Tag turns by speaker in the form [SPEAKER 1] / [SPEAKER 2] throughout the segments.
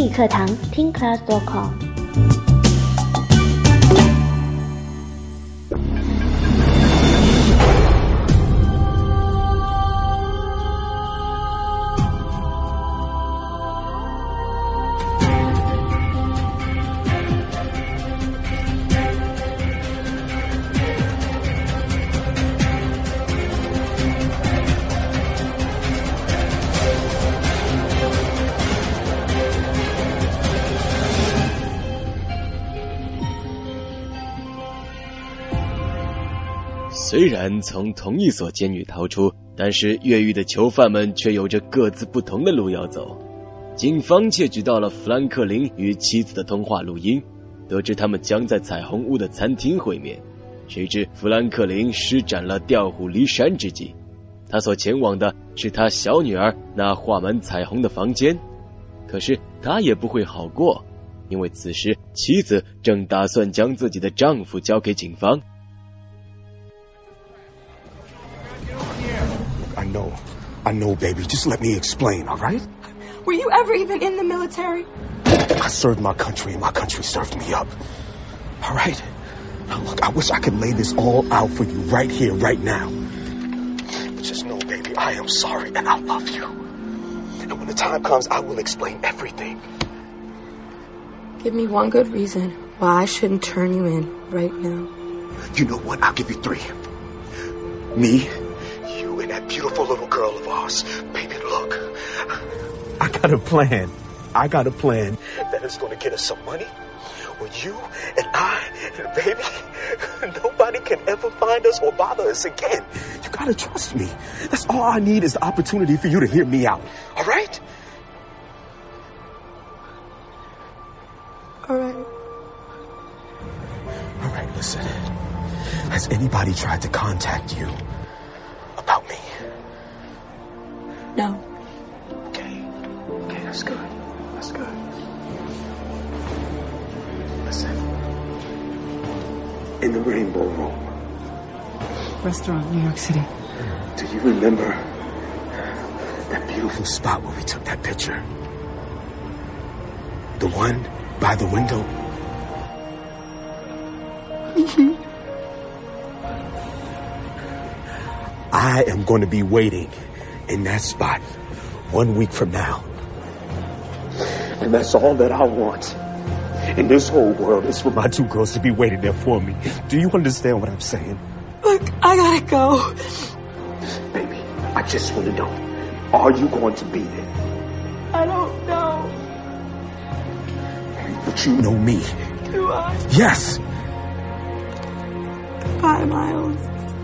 [SPEAKER 1] 英语课堂听 class.com。
[SPEAKER 2] 虽然从同一所监狱逃出，但是越狱的囚犯们却有着各自不同的路要走。警方窃取到了弗兰克林与妻子的通话录音，得知他们将在彩虹屋的餐厅会面。谁知弗兰克林施展了调虎离山之计，他所前往的是他小女儿那画满彩虹的房间。可是他也不会好过，因为此时妻子正打算将自己的丈夫交给警方。
[SPEAKER 3] I know, baby. Just let me explain, all right?
[SPEAKER 4] Were you ever even in the military?
[SPEAKER 3] I served my country, and my country served me up. All right? Now, look, I wish I could lay this all out for you right here, right now. But just know, baby, I am sorry, and I love you. And when the time comes, I will explain everything.
[SPEAKER 4] Give me one good reason why I shouldn't turn you in right now.
[SPEAKER 3] You know what? I'll give you three. Me, and that beautiful little girl of ours. Baby, look. I got a plan. That is going to get us some money. Or you and I, and baby, nobody can ever find us or bother us again. You got to trust me. That's all I need is the opportunity for you to hear me out. All right?
[SPEAKER 4] All right.
[SPEAKER 3] All right, listen. Has anybody tried to contact you about me?
[SPEAKER 4] No.
[SPEAKER 3] Okay, that's good. Listen. In the Rainbow Room.
[SPEAKER 4] Restaurant, New York City.
[SPEAKER 3] Do you remember that beautiful spot where we took that picture? The one by the window? I am going to be waiting in that spot 1 week from now. And that's all that I want in this whole world is for my two girls to be waiting there for me. Do you understand what I'm saying?
[SPEAKER 4] Look, I gotta go.
[SPEAKER 3] Baby, I just want to know, are you going to be there?
[SPEAKER 4] I don't know.
[SPEAKER 3] But you know me.
[SPEAKER 4] Do I?
[SPEAKER 3] Yes.
[SPEAKER 4] Bye, Miles.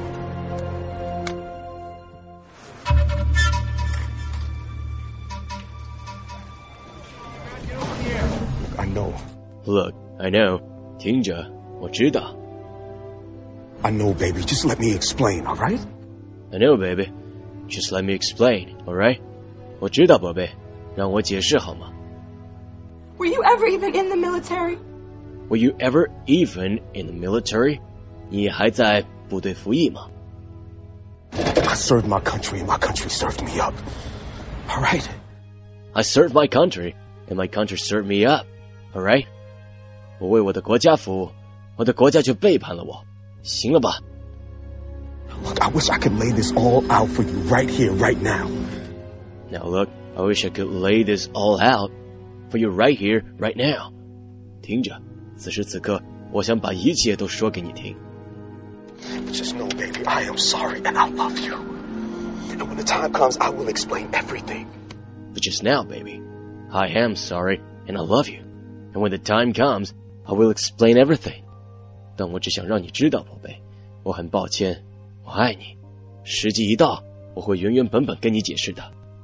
[SPEAKER 3] I know.
[SPEAKER 2] Look, I know. 听着，我知道。
[SPEAKER 3] I know, baby. Just let me explain, all right?
[SPEAKER 2] I know, baby. Just let me explain, all right? 我知道，宝贝，让我解释好吗？
[SPEAKER 4] Were you ever even in the military?
[SPEAKER 2] Were you ever even in the military? 你还在部队服役吗？
[SPEAKER 3] I served my country, and my country served me up. All right?
[SPEAKER 2] I served my country, and my country served me up. All right? 我为我的国家服务，我的国家却背叛了我，行了吧？
[SPEAKER 3] Look, I wish I could lay this all out for you right here, right now.
[SPEAKER 2] Now look, I wish I could lay this all out for you right here, right now. 听着，此时此刻，我想把一切都说给你听。
[SPEAKER 3] But just know, baby, I am sorry and I love you. And when the time comes, I will explain everything.
[SPEAKER 2] But just now, baby, I am sorry and I love you. And when the time comes, I will explain everything. 但我只想让你知道，宝贝，我很抱歉，我爱你。时机一到，我会原原本本跟你解释的。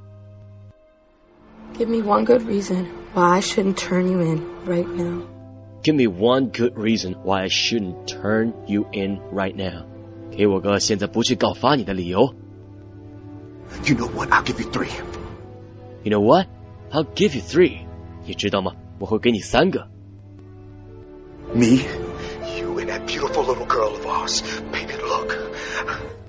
[SPEAKER 4] Give me one good reason why I shouldn't turn you in right now.
[SPEAKER 2] Give me one good reason why I shouldn't turn you in right now. 给我个现在不去告发你的理由。
[SPEAKER 3] You know what? I'll give you three.
[SPEAKER 2] You know what? I'll give you three. 你知道吗？我会给你3个。
[SPEAKER 3] Me, you, and that beautiful little girl of ours. Baby, look.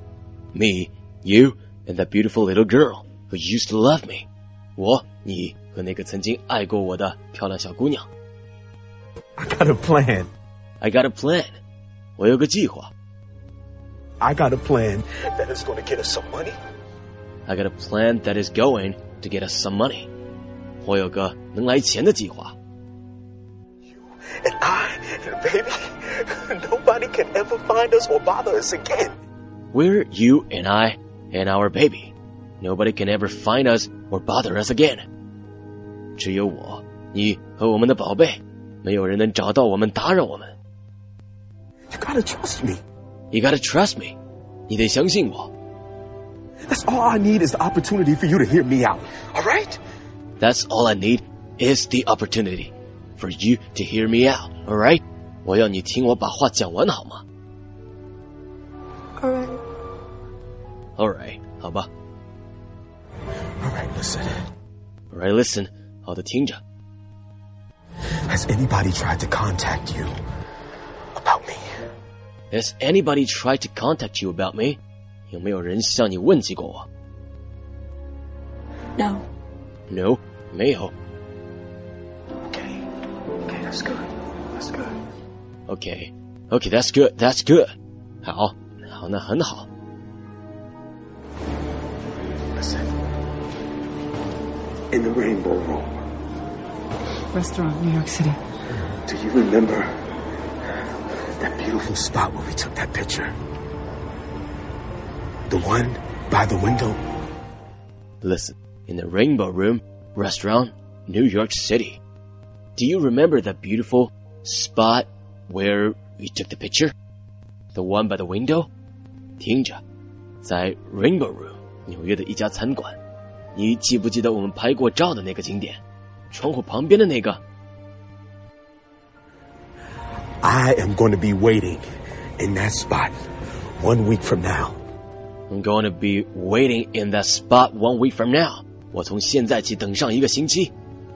[SPEAKER 2] Me, you, and that beautiful little girl who used to love me. 我、你和那个曾经爱过我的漂亮小姑娘。
[SPEAKER 3] I got a plan.
[SPEAKER 2] I got a plan. 我有个计划。
[SPEAKER 3] I got a plan that is going to get us some money.
[SPEAKER 2] I got a plan that is going to get us some money. 我有个能来钱的计划。
[SPEAKER 3] You and I and baby, nobody can ever find us or bother us again.
[SPEAKER 2] We're you and I and our baby. Nobody can ever find us or bother us again. 只有我、你和我们的宝贝，没有人能找到我们、打扰我们。
[SPEAKER 3] You gotta trust me.
[SPEAKER 2] You gotta trust me. 你得相信我。
[SPEAKER 3] That's all I need is the opportunity for you to hear me out. All right?
[SPEAKER 2] That's all I need is the opportunity for you to hear me out. All right? 我要你听我把话讲完好吗？
[SPEAKER 4] All right.
[SPEAKER 2] All right, 好吧。
[SPEAKER 3] All right, listen.
[SPEAKER 2] All right, listen. 好的，听着。
[SPEAKER 3] Has anybody tried to contact you about me?
[SPEAKER 2] Has anybody tried to contact you about me? 有没有人向你问起过我？
[SPEAKER 4] No.
[SPEAKER 2] No, 没有。
[SPEAKER 3] Okay, that's good. That's good.
[SPEAKER 2] Okay, that's good. That's good. 好，那很好。
[SPEAKER 3] Listen. In the Rainbow Room.
[SPEAKER 5] Restaurant, New York City.
[SPEAKER 3] Do you remember that beautiful spot where we took that picture? The one by the window?
[SPEAKER 2] Listen, in the Rainbow Room restaurant, New York City. Do you remember that beautiful spot where we took the picture? The one by the window? 听着，在 Rainbow Room 纽约的一家餐馆，你记不记得我们拍过照的那个景点？窗户旁边的那个。
[SPEAKER 3] I am going to be waiting in that spot 1 week from now.
[SPEAKER 2] I'm going to be waiting in that spot 1 week from now. 我从现在起等上1个星期。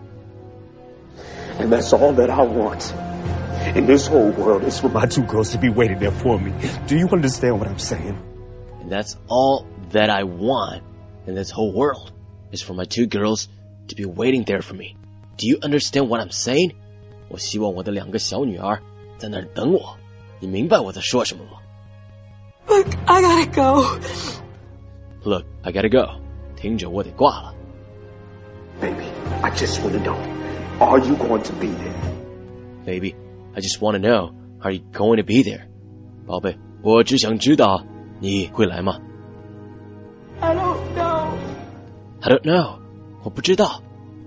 [SPEAKER 3] And that's all that I want. In this whole world is for my 2 girls to be waiting there for me. Do you understand what I'm saying?
[SPEAKER 2] And that's all that I want in this whole world is for my 2 girls to be waiting there for me. Do you understand what I'm saying? 我希望我的2个小女儿在那儿等我。你明白我在说什么吗？
[SPEAKER 4] Look, I gotta go.
[SPEAKER 2] Look, I gotta go. 听着，我得挂了。
[SPEAKER 3] Baby, I just want to know, are you going to be there?
[SPEAKER 2] Baby, I just want to know, are you going to be there? 宝贝，我只想知道你会来吗？
[SPEAKER 4] I don't know.
[SPEAKER 2] I don't know. 我不知道。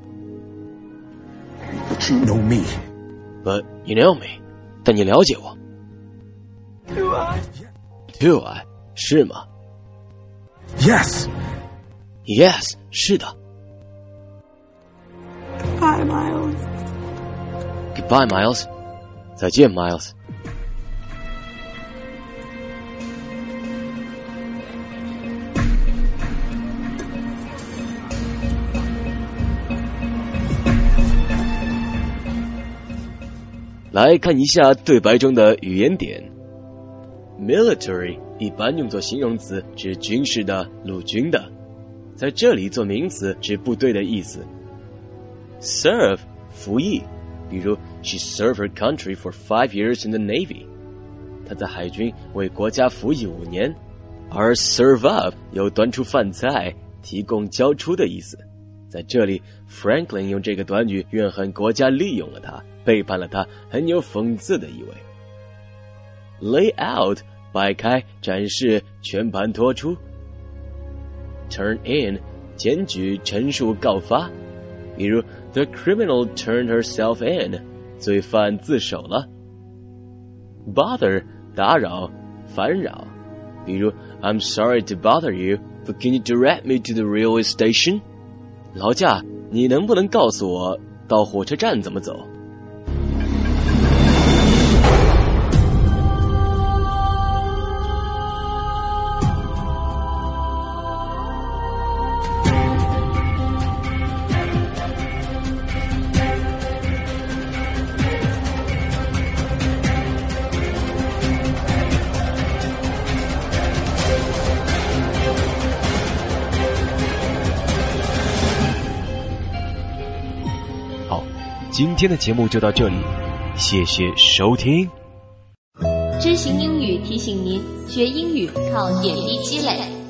[SPEAKER 3] But you know me.
[SPEAKER 2] But you know me. 但你了解我。
[SPEAKER 4] Do I?
[SPEAKER 2] Do I? 是吗？
[SPEAKER 3] Yes.
[SPEAKER 2] Yes, 是的。
[SPEAKER 4] Bye, Miles.
[SPEAKER 2] Goodbye, Miles. 再见 Miles. 来看一下对白中的语言点。Military 一般用作形容词，指军事的、陆军的，在这里做名词，指部队的意思。Serve 服役，比如 She served her country for 5 years in the Navy. 她在海军为国家服役5年。而 serve up 有端出饭菜、提供交出的意思。在这里 Franklin 用这个短语怨恨国家利用了他，背叛了他，很有讽刺的意味。Lay out 摆开、展示、全盘托出。Turn in 检举、陈述、告发，比如 The criminal turned herself in 罪犯自首了。Bother 打扰、烦扰，比如 I'm sorry to bother you, but can you direct me to the railway station? 劳驾，你能不能告诉我到火车站怎么走？ 好，今天的节目就到这里，谢谢收听。
[SPEAKER 6] 知行英语提醒您，学英语靠点滴积累。